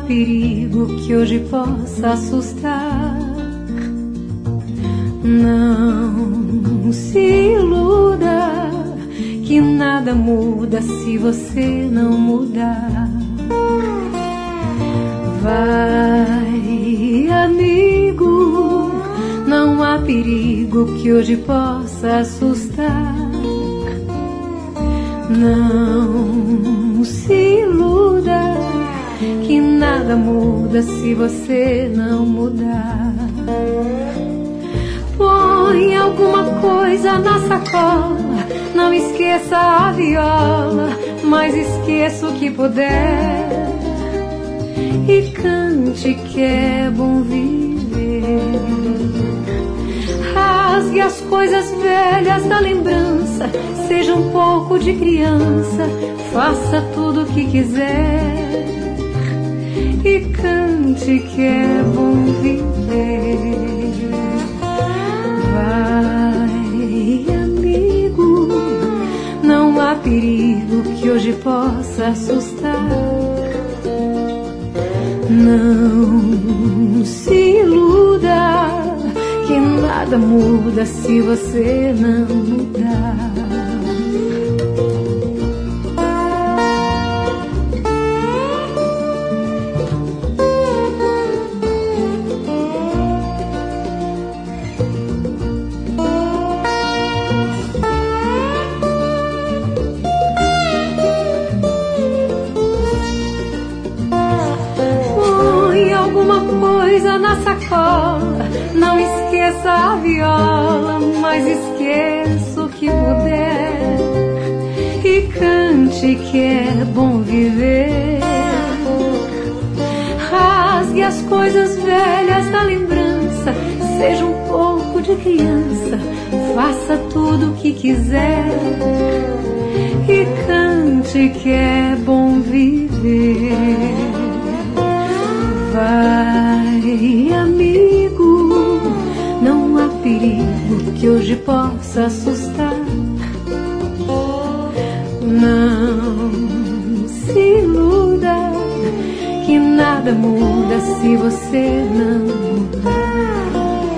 perigo que hoje possa assustar. Não se iluda que nada muda se você não mudar. Vai, amigo, não há perigo que hoje possa assustar. Não se iluda que nada muda se você não mudar. Põe alguma coisa na sacola, não esqueça a viola, mas esqueça o que puder. E cante que é bom viver. Rasgue as coisas velhas da lembrança, seja um pouco de criança, faça tudo o que quiser. E cante que é bom viver. Vai, amigo, não há perigo que hoje possa assustar. Não se iluda que nada muda se você não mudar. Na sacola, não esqueça a viola, mas esqueça o que puder. E cante que é bom viver. Rasgue as coisas velhas da lembrança, seja um pouco de criança, faça tudo o que quiser. E cante que é bom viver. Vai, amigo, não há perigo que hoje possa assustar. Não se iluda que nada muda se você não mudar.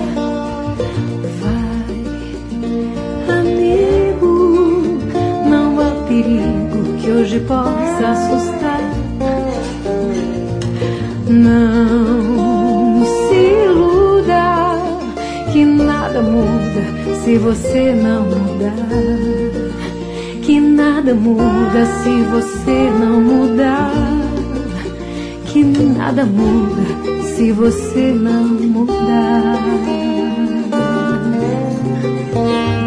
Vai, amigo, não há perigo que hoje possa assustar. Não se iluda que nada muda se você não mudar. Que nada muda se você não mudar. Que nada muda se você não mudar.